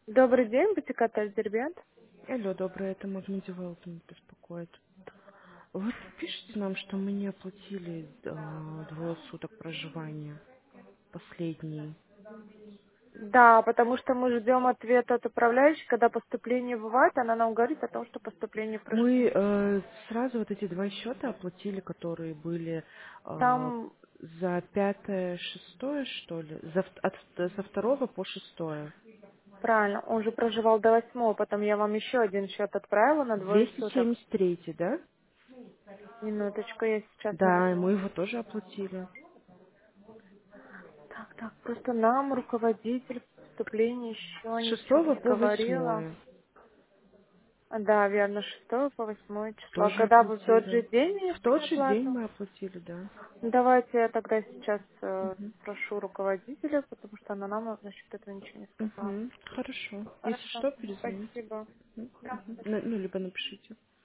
Добрый день, бутик-отель Дербент. Алло, доброе, это Магнит Девелопмент беспокоит. Вы пишете нам, что мы не оплатили двое суток проживания, последние. Да, потому что мы ждем ответа от управляющей, когда поступление бывает, она нам говорит о том, что поступление прошло. Мы сразу вот эти два счета оплатили, которые были Там, за пятое, шестое, что ли, со второго по шестое. правильно, он же проживал до 8, потом я вам еще один счет отправила на двое суток. 273, да? Минуточку, я сейчас Да, и найду. мы его тоже оплатили. Так, просто нам руководитель поступления еще С ничего шестого не по говорила. восьмое Да, верно, 6 по 8 число. А тоже когда вы в тот же оплатили. день В тот внесли же день оплату? мы оплатили, да. Давайте я тогда сейчас Мгм. спрошу руководителя, потому что она нам насчет этого ничего не сказала. Хорошо. Если Хорошо, что, перезвоните. спасибо. Либо напишите.